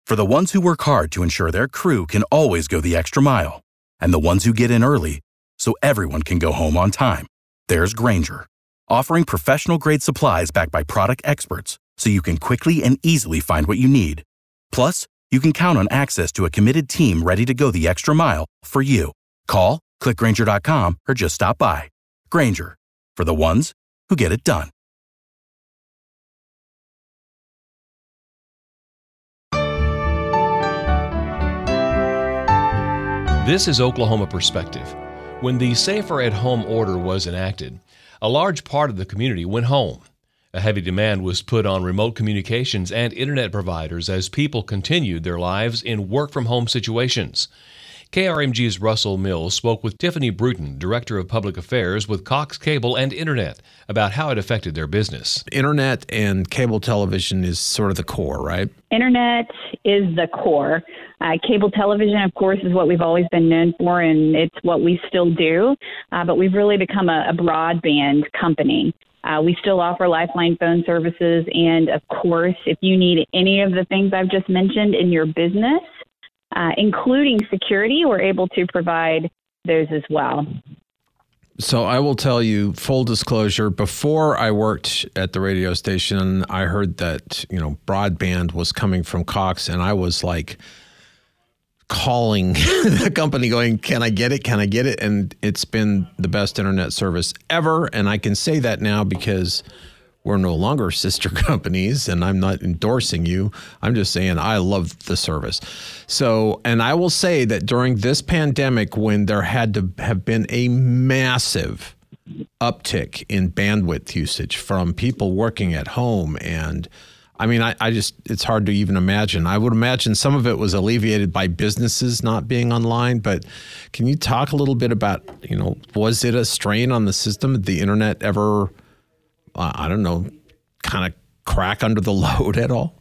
For the ones who work hard to ensure their crew can always go the extra mile, and the ones who get in early so everyone can go home on time, there's Grainger, offering professional-grade supplies backed by product experts so you can quickly and easily find what you need. Plus, you can count on access to a committed team ready to go the extra mile for you. Call, click Grainger.com, or just stop by. Grainger, for the ones who get it done. This is Oklahoma Perspective. When the Safer at Home order was enacted, a large part of the community went home. A heavy demand was put on remote communications and internet providers as people continued their lives in work-from-home situations. KRMG's Russell Mills spoke with Tiffany Bruton, Director of Public Affairs with Cox Cable and Internet, about how it affected their business. Internet and cable television is sort of the core, right? Internet is the core. Cable television, of course, is what we've always been known for, and it's what we still do. But we've really become a broadband company. We still offer Lifeline phone services. And, of course, if you need any of the things I've just mentioned in your business, including security, we're able to provide those as well. So I will tell you, full disclosure, before I worked at the radio station, I heard that, broadband was coming from Cox, and I was like calling the company going, can I get it? Can I get it? And it's been the best internet service ever. And I can say that now because we're no longer sister companies, and I'm not endorsing you. I'm just saying I love the service. So, and I will say that during this pandemic, when there had to have been a massive uptick in bandwidth usage from people working at home, and I mean, I just, it's hard to even imagine. I would imagine some of it was alleviated by businesses not being online, but can you talk a little bit about, was it a strain on the system? Did the internet ever, kind of crack under the load at all?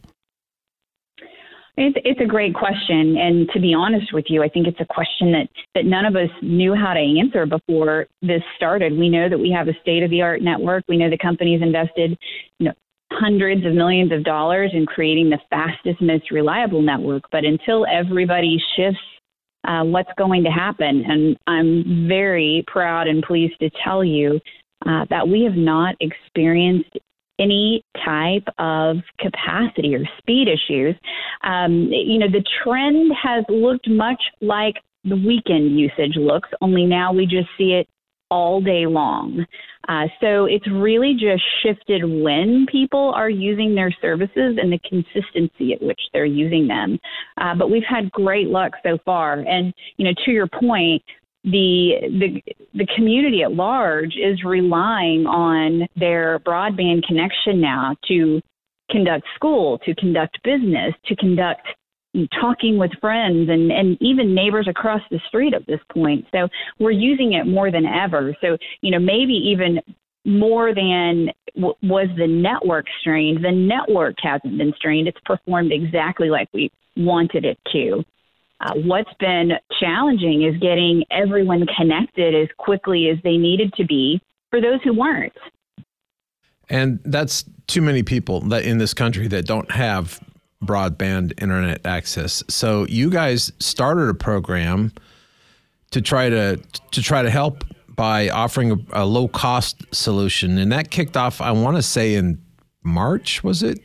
It's a great question. And to be honest with you, I think it's a question that none of us knew how to answer before this started. We know that we have a state-of-the-art network. We know the company's invested, hundreds of millions of dollars in creating the fastest, most reliable network. But until everybody shifts, what's going to happen? And I'm very proud and pleased to tell you that we have not experienced any type of capacity or speed issues. The trend has looked much like the weekend usage looks, only now we just see it all day long. So it's really just shifted when people are using their services and the consistency at which they're using them. But we've had great luck so far. And, to your point, the community at large is relying on their broadband connection now to conduct school, to conduct business, to conduct talking with friends and even neighbors across the street at this point. So we're using it more than ever. So, maybe even more than was the network strained. The network hasn't been strained. It's performed exactly like we wanted it to. What's been challenging is getting everyone connected as quickly as they needed to be for those who weren't. And that's too many people that in this country that don't have broadband internet access. So you guys started a program to try to help by offering a low cost solution, and that kicked off, I want to say, in March, was it?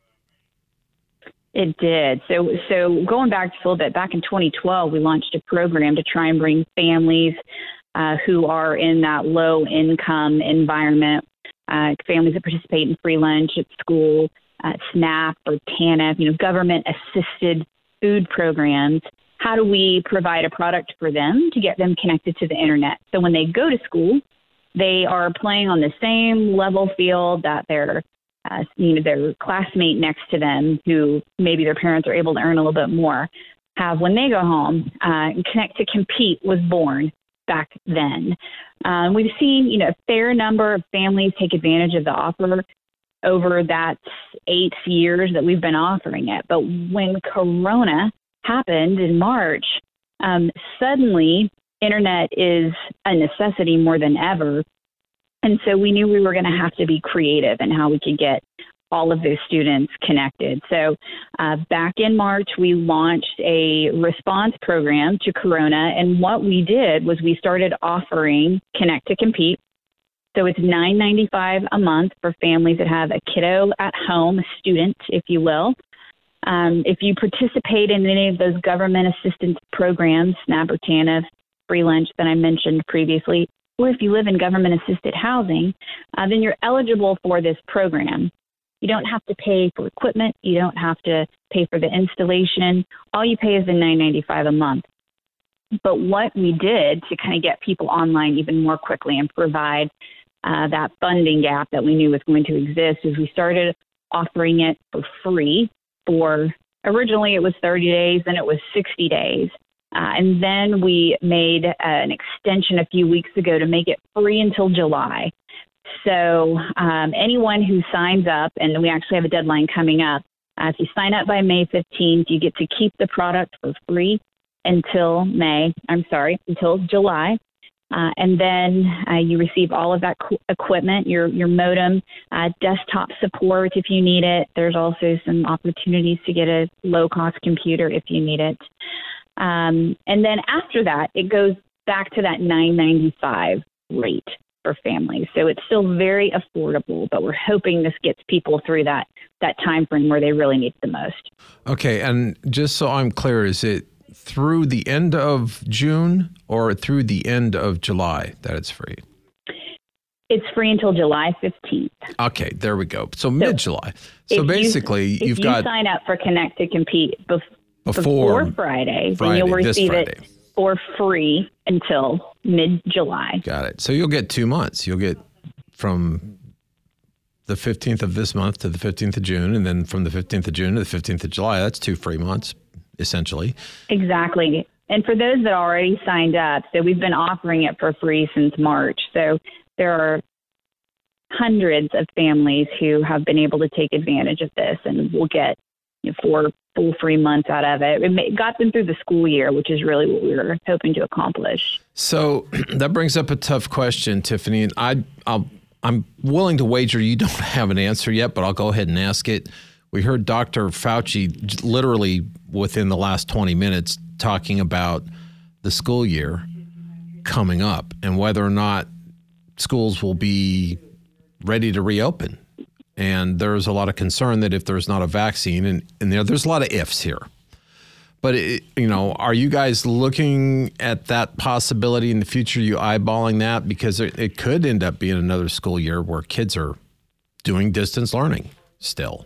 It did. So going back just a little bit, back in 2012, we launched a program to try and bring families who are in that low income environment, families that participate in free lunch at school, SNAP or TANF, government assisted food programs. How do we provide a product for them to get them connected to the internet? So when they go to school, they are playing on the same level field that their classmate next to them, who maybe their parents are able to earn a little bit more, have when they go home. Connect to Compete was born back then. We've seen, a fair number of families take advantage of the offer over that 8 years that we've been offering it. But when Corona happened in March, suddenly internet is a necessity more than ever. And so we knew we were going to have to be creative in how we could get all of those students connected. So back in March, we launched a response program to Corona. And what we did was we started offering Connect to Compete. So it's $9.95 a month for families that have a kiddo at home, a student, if you will. If you participate in any of those government assistance programs, SNAP or TANF, free lunch that I mentioned previously, or if you live in government-assisted housing, then you're eligible for this program. You don't have to pay for equipment. You don't have to pay for the installation. All you pay is the $9.95 a month. But what we did to kind of get people online even more quickly and provide that funding gap that we knew was going to exist is we started offering it for free for, originally it was 30 days, then it was 60 days. And then we made an extension a few weeks ago to make it free until July. So anyone who signs up, and we actually have a deadline coming up, if you sign up by May 15th, you get to keep the product for free until July. And then you receive all of that equipment, your modem, desktop support if you need it. There's also some opportunities to get a low-cost computer if you need it. And then after that, it goes back to that $9.95 rate for families. So it's still very affordable, but we're hoping this gets people through that time frame where they really need it the most. Okay, and just so I'm clear, is it through the end of June or through the end of July that it's free? It's free until July 15th. Okay, there we go. So mid-July. So basically, if you sign up for Connect to Compete before Friday, then you'll receive it for free until mid-July. Got it. So you'll get 2 months. You'll get from the 15th of this month to the 15th of June, and then from the 15th of June to the 15th of July. That's 2 free months, essentially. Exactly. And for those that already signed up, so we've been offering it for free since March. So there are hundreds of families who have been able to take advantage of this and will get 4 full free months out of it. It got them through the school year, which is really what we were hoping to accomplish. So that brings up a tough question, Tiffany, and I'm willing to wager you don't have an answer yet, but I'll go ahead and ask it. We heard Dr. Fauci literally within the last 20 minutes talking about the school year coming up and whether or not schools will be ready to reopen. And there's a lot of concern that if there's not a vaccine, and there's a lot of ifs here. But, are you guys looking at that possibility in the future? You eyeballing that? Because it could end up being another school year where kids are doing distance learning still.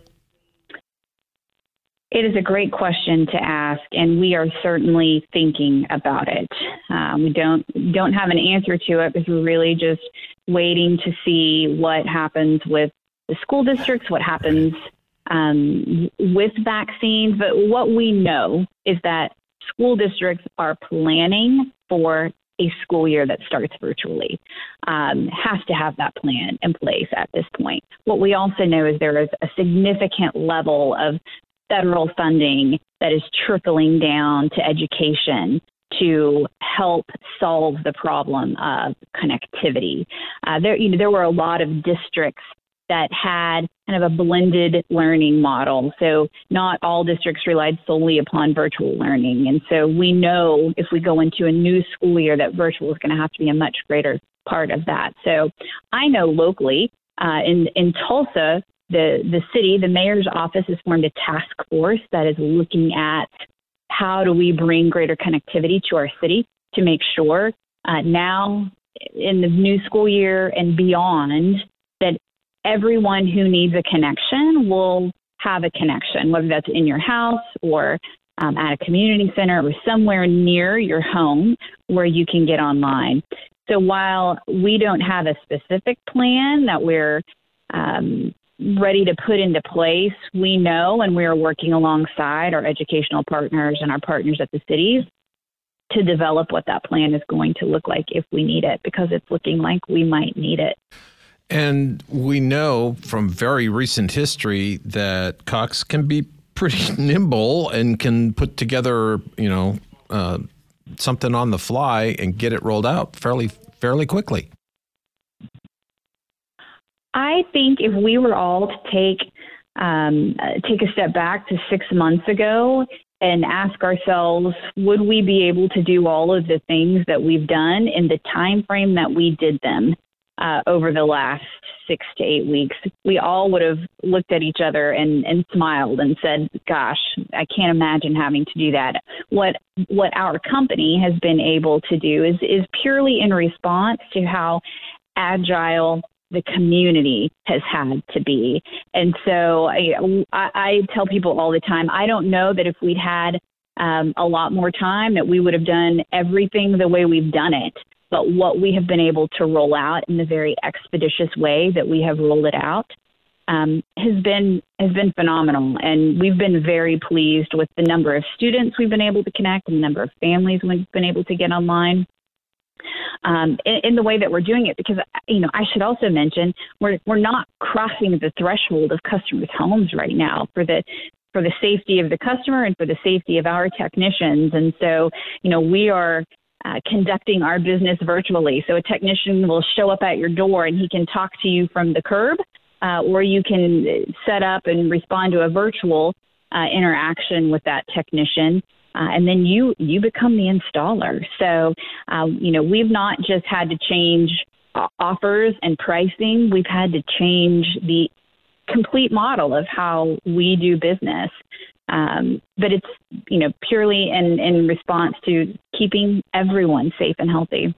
It is a great question to ask, and we are certainly thinking about it. We don't have an answer to it because we're really just waiting to see what happens with the school districts, what happens with vaccines. But what we know is that school districts are planning for a school year that starts virtually, has to have that plan in place at this point. What we also know is there is a significant level of federal funding that is trickling down to education to help solve the problem of connectivity. There were a lot of districts that had kind of a blended learning model. So not all districts relied solely upon virtual learning. And so we know if we go into a new school year that virtual is going to have to be a much greater part of that. So I know locally in Tulsa, the city, the mayor's office has formed a task force that is looking at how do we bring greater connectivity to our city to make sure now in the new school year and beyond that everyone who needs a connection will have a connection, whether that's in your house or at a community center or somewhere near your home where you can get online. So while we don't have a specific plan that we're ready to put into place, we know, and we are working alongside our educational partners and our partners at the cities to develop what that plan is going to look like if we need it, because it's looking like we might need it. And we know from very recent history that Cox can be pretty nimble and can put together, something on the fly and get it rolled out fairly quickly. I think if we were all to take take a step back to 6 months ago and ask ourselves, would we be able to do all of the things that we've done in the time frame that we did them over the last 6 to 8 weeks? We all would have looked at each other and smiled and said, gosh, I can't imagine having to do that. What our company has been able to do is purely in response to how agile the community has had to be. And so I tell people all the time, I don't know that if we'd had a lot more time that we would have done everything the way we've done it. But what we have been able to roll out in the very expeditious way that we have rolled it out has been phenomenal. And we've been very pleased with the number of students we've been able to connect and the number of families we've been able to get online. In the way that we're doing it, because, I should also mention we're not crossing the threshold of customers' homes right now for the safety of the customer and for the safety of our technicians. And so, we are conducting our business virtually. So a technician will show up at your door and he can talk to you from the curb, or you can set up and respond to a virtual interaction with that technician. And then you become the installer. So, we've not just had to change offers and pricing. We've had to change the complete model of how we do business. But it's, purely in response to keeping everyone safe and healthy.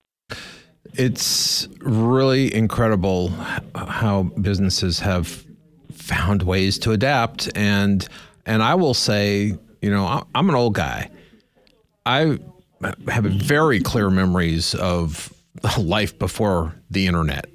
It's really incredible how businesses have found ways to adapt. And I will say, I'm an old guy. I have very clear memories of life before the internet.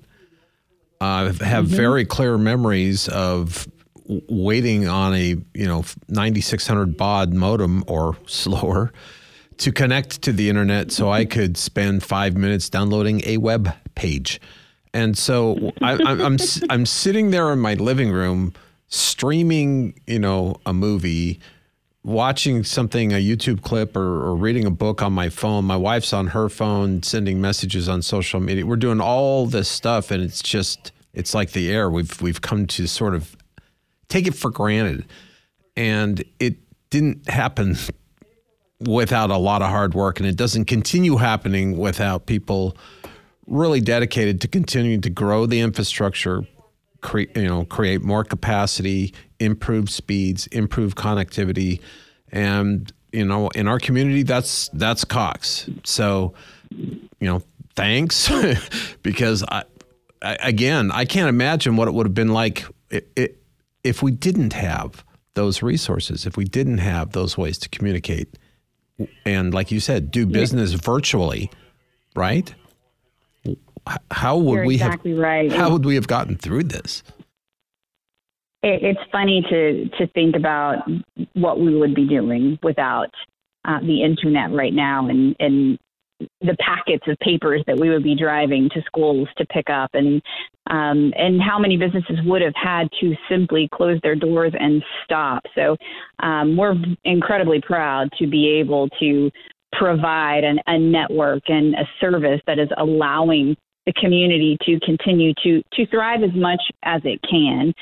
I have very clear memories of waiting on a 9600 baud modem or slower to connect to the internet so I could spend 5 minutes downloading a web page. And so I'm sitting there in my living room streaming, a movie, watching something, a YouTube clip or reading a book on my phone. My wife's on her phone, sending messages on social media. We're doing all this stuff, and it's like the air. We've come to sort of take it for granted. And it didn't happen without a lot of hard work, and it doesn't continue happening without people really dedicated to continuing to grow the infrastructure, create more capacity, improve speeds, improve connectivity. And, in our community, that's Cox. So, thanks, because I can't imagine what it would have been like if we didn't have those resources, if we didn't have those ways to communicate. And like you said, do business virtually, right? How would we exactly right. How would we have gotten through this? It's funny to think about what we would be doing without the internet right now, and the packets of papers that we would be driving to schools to pick up, and how many businesses would have had to simply close their doors and stop. So we're incredibly proud to be able to provide a network and a service that is allowing the community to continue to thrive as much as it can.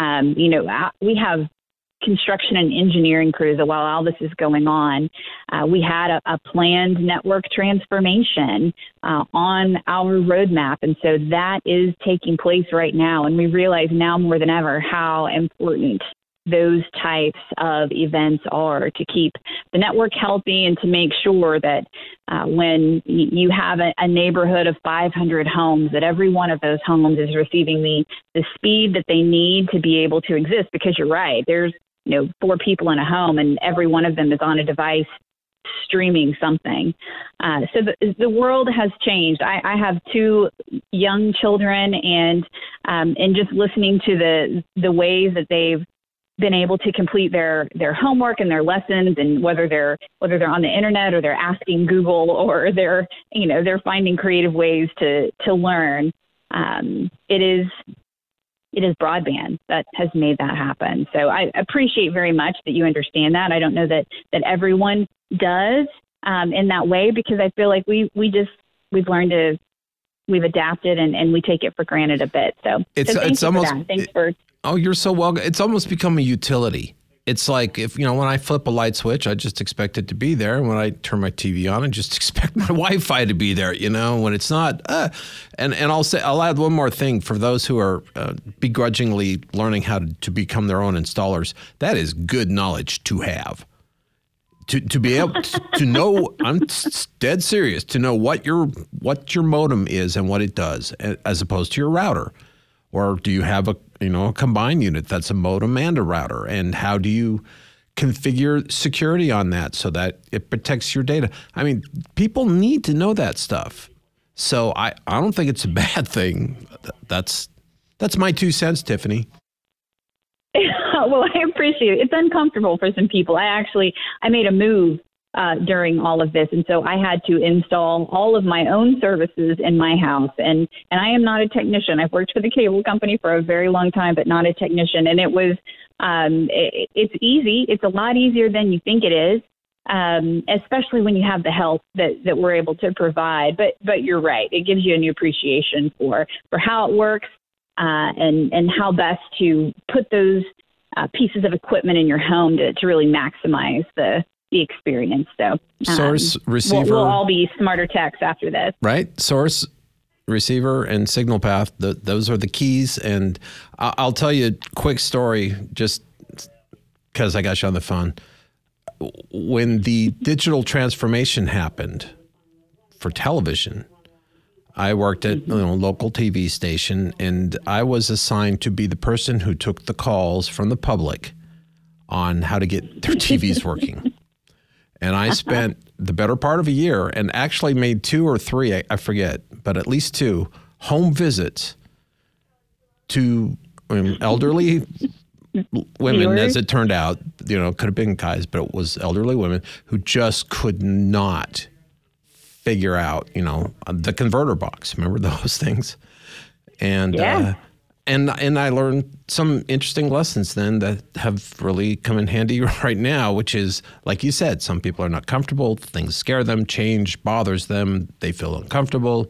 We have construction and engineering crews. While all this is going on, we had a planned network transformation on our roadmap. And so that is taking place right now. And we realize now more than ever how important those types of events are to keep the network healthy and to make sure that when you have a neighborhood of 500 homes, that every one of those homes is receiving the speed that they need to be able to exist. Because you're right, there's 4 people in a home and every one of them is on a device streaming something. So the world has changed. I have 2 young children, and just listening to the ways that they've been able to complete their homework and their lessons, and whether they're on the internet or they're asking Google or they're finding creative ways to learn. It is broadband that has made that happen. So I appreciate very much that you understand that. I don't know that everyone does in that way, because I feel like we've learned we've adapted and we take it for granted a bit. So it's thanks almost for that. Thanks for Oh, you're so welcome. It's almost become a utility. It's like if, when I flip a light switch, I just expect it to be there. And when I turn my TV on, I just expect my Wi-Fi to be there, when it's not. And I'll add one more thing for those who are begrudgingly learning how to become their own installers. That is good knowledge to have. To be able to know, I'm dead serious, to know what your modem is and what it does, as opposed to your router. Or do you have a combined unit that's a modem and a router? And how do you configure security on that so that it protects your data? I mean, people need to know that stuff. So I don't think it's a bad thing. That's my 2 cents, Tiffany. Well, I appreciate it. It's uncomfortable for some people. I made a move during all of this, and so I had to install all of my own services in my house. And I am not a technician. I've worked for the cable company for a very long time, but not a technician. And it was it's easy. It's a lot easier than you think it is, especially when you have the help that we're able to provide. But you're right. It gives you a new appreciation for how it works and how best to put those pieces of equipment in your home to really maximize the experience. So source, receiver, we'll all be smarter techs after this. Right. Source, receiver, and signal path. Those are the keys. And I'll tell you a quick story just because I got you on the phone. When the digital transformation happened for television, I worked at a local TV station, and I was assigned to be the person who took the calls from the public on how to get their TVs working. And I spent the better part of a year and actually made 2 or 3, I forget, but at least 2 home visits to elderly women, as it turned out. Could have been guys, but it was elderly women who just could not figure out, the converter box. Remember those things? And and I learned some interesting lessons then that have really come in handy right now, which is, like you said, some people are not comfortable. Things scare them. Change bothers them. They feel uncomfortable.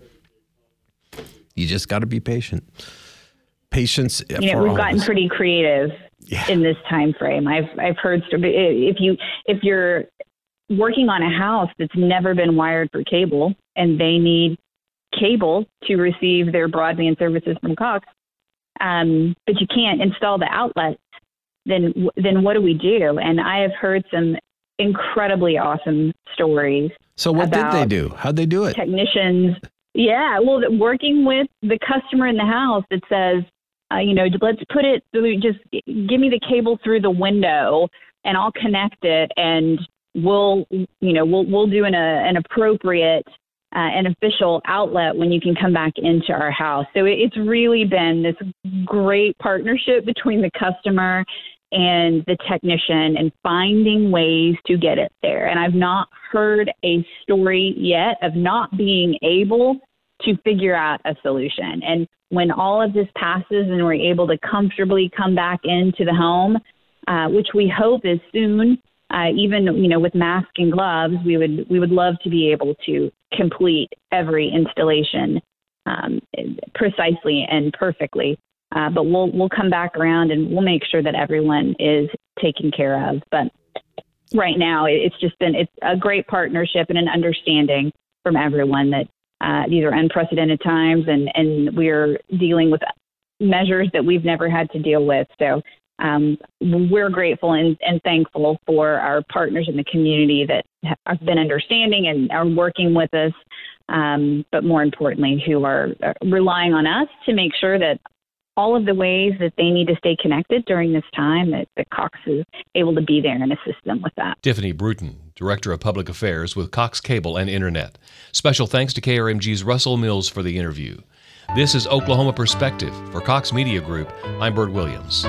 You just got to be patient. Patience. We've gotten pretty creative in this time frame. I've heard if you're working on a house that's never been wired for cable and they need cable to receive their broadband services from Cox, but you can't install the outlets, then what do we do? And I have heard some incredibly awesome stories. So what did they do? How'd they do it? Technicians. Yeah, well, working with the customer in the house that says, let's put it, just give me the cable through the window and I'll connect it, and we'll do an appropriate an official outlet when you can come back into our house. So it's really been this great partnership between the customer and the technician and finding ways to get it there. And I've not heard a story yet of not being able to figure out a solution. And when all of this passes and we're able to comfortably come back into the home, which we hope is soon, even, with mask and gloves, we would love to be able to complete every installation precisely and perfectly. But we'll come back around and we'll make sure that everyone is taken care of. But right now, it's a great partnership and an understanding from everyone that these are unprecedented times and we're dealing with measures that we've never had to deal with. So we're grateful and thankful for our partners in the community that have been understanding and are working with us, but more importantly, who are relying on us to make sure that all of the ways that they need to stay connected during this time, that Cox is able to be there and assist them with that. Tiffany Bruton, Director of Public Affairs with Cox Cable and Internet. Special thanks to KRMG's Russell Mills for the interview. This is Oklahoma Perspective. For Cox Media Group, I'm Bert Williams.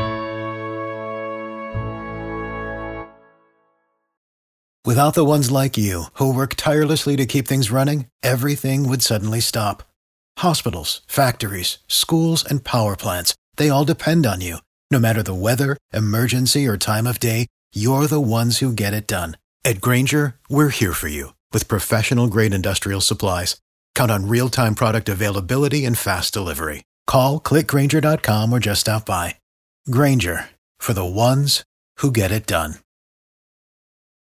Without the ones like you, who work tirelessly to keep things running, everything would suddenly stop. Hospitals, factories, schools, and power plants, they all depend on you. No matter the weather, emergency, or time of day, you're the ones who get it done. At Grainger, we're here for you with professional-grade industrial supplies. Count on real-time product availability and fast delivery. Call, click Grainger.com, or just stop by. Grainger, for the ones who get it done.